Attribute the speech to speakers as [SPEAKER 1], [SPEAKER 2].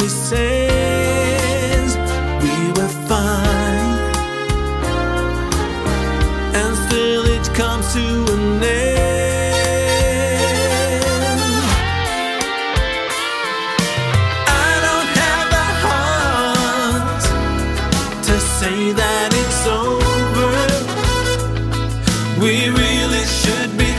[SPEAKER 1] says we were fine, and still it comes to an end. I don't have the heart to say that it's over. We really should be